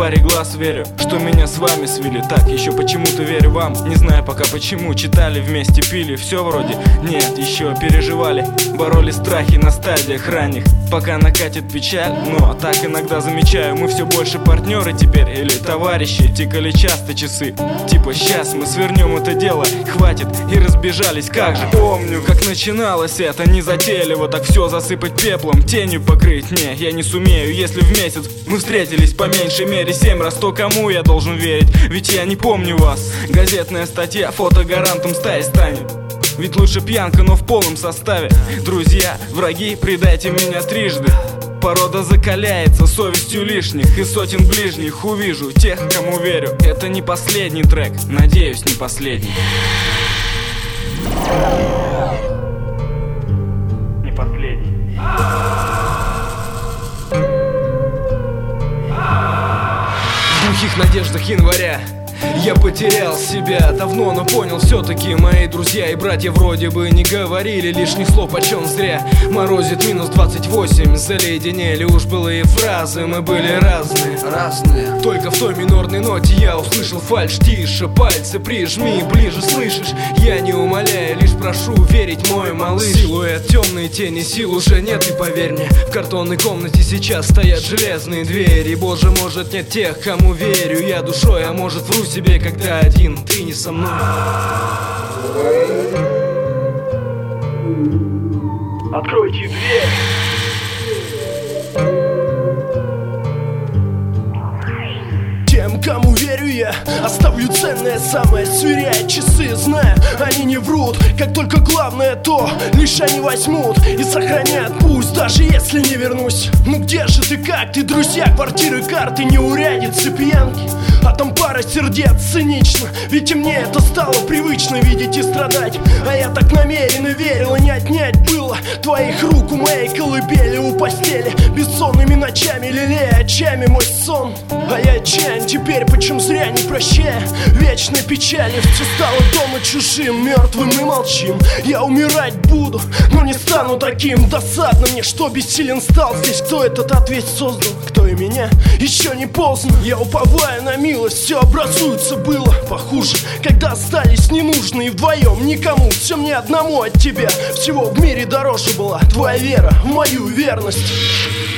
паре глаз верю, что меня с вами свели. Так, еще почему-то верю вам, не знаю пока почему. Читали вместе, пили, все вроде. Нет, еще переживали, боролись страхи на стадиях ранних, пока накатит печаль. Но так иногда замечаю, мы все больше партнеры теперь или товарищи. Тикали часто часы, типа сейчас мы свернем это дело, хватит, и разбежались. Как же помню, как начиналось это незатейливо, так все засыпать пеплом, тенью покрыть. Не, я не сумею, если в месяц мы встретились по меньшей мере 7 раз, то кому я должен верить? Ведь я не помню вас. Газетная статья фотогарантом стаи станет. Ведь лучше пьянка, но в полном составе. Друзья, враги, предайте меня трижды. Порода закаляется совестью лишних, и сотен ближних увижу тех, кому верю. Это не последний трек, надеюсь, не последний. Не последний. В глухих надеждах января я потерял себя давно, но понял все-таки мои друзья и братья вроде бы не говорили лишних слов, почем зря. Морозит минус 28, заледенели уж былые фразы. Мы были разные. Только в той минорной ноте я услышал фальшь. Тише, пальцы прижми, ближе, слышишь? Я не умоляю, лишь прошу верить, мой малыш. Силуэт темной тени, сил уже нет, и поверь мне, в картонной комнате сейчас стоят железные двери. Боже, может нет тех, кому верю я душой, а может вру себе, когда один, ты не со мной. Откройте дверь. Тем, кому верю я, оставлю ценное самое, сверяя часы, зная, они не врут. Как только главное то, лишь они возьмут и сохранят, пусть даже если не вернусь. Ну где же ты, как ты, друзья, квартиры, карты, неурядицы, пьянки, а там пара сердец, цинично. Ведь и мне это стало привычно, видеть и страдать. А я так намеренно верил, и не отнять было твоих рук у моей колыбели, у постели, бессонными ночами лелея очами мой сон. А я отчаян теперь, почем зря не прощая вечной печали. Все стало дома чужим, мертвым, и молчим. Я умирать буду, но не стану таким. Досадно мне, что бессилен стал здесь. Кто этот ответ создал, кто и меня, еще не поздно. Я уповаю на милость, все образуется, было похуже, когда остались ненужные вдвоем никому. Все мне одному от тебя, всего в мире дороже была твоя вера в мою верность.